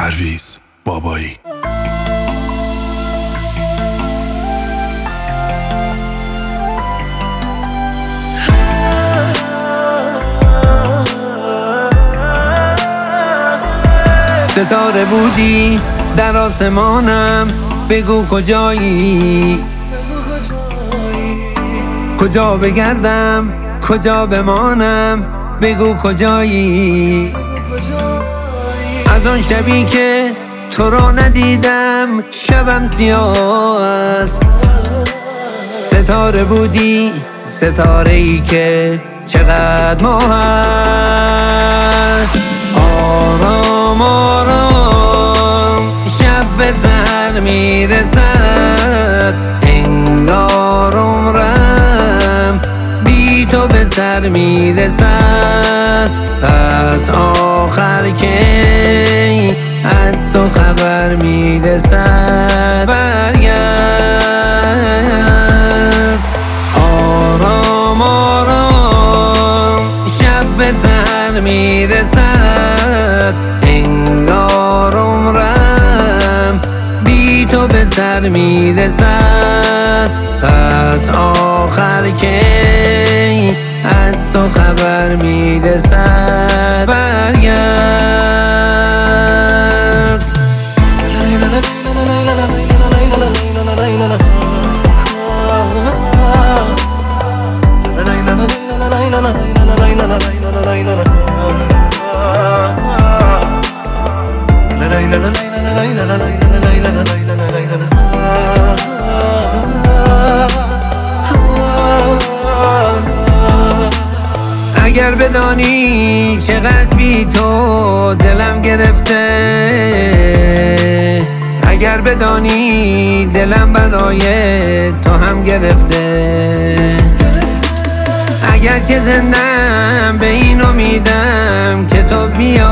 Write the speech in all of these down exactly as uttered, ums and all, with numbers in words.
پرویز بابایی. ستاره بودی در آسمانم، بگو کجایی، کجا بگردم کجا بمانم، بگو کجایی. از آن شبی که تو را ندیدم شبم سیاه است. ستاره بودی، ستاره ای که چقدر ماه است. آرام آرام شب به سحر میرسد، انگار عمرم بی تو به سر میرسد. پس آخر کی از تو خبر میرسد؟ برگرد. آرام آرام شب به سحر میرسد، انگار عمرم بی تو به سر میرسد. پس آخر کی از تو خبر میرسد؟ برگرد. اگر بدانی چقدر بی تو دلم گرفته، اگر بدانی دلم برای تو هم گرفته، اگر که زندم به این امیدم که تو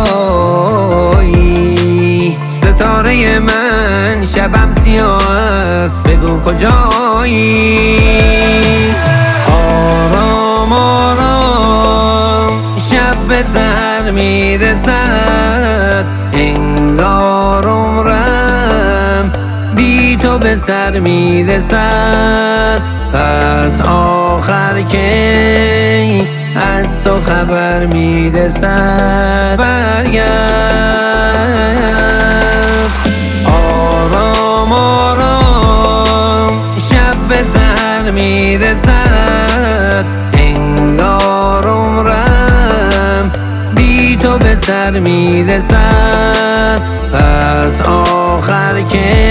بیایی. ستاره من شبم سیاه است، بگو کجایی. آرام آرام شب به سحر میرسد، انگار عمرم بی تو به سر میرسد. پس آخر کی از تو خبر میرسد؟ برگرد. آرام آرام شب به سحر میرسد، انگار عمرم بی تو به سر میرسد. پس آخر کی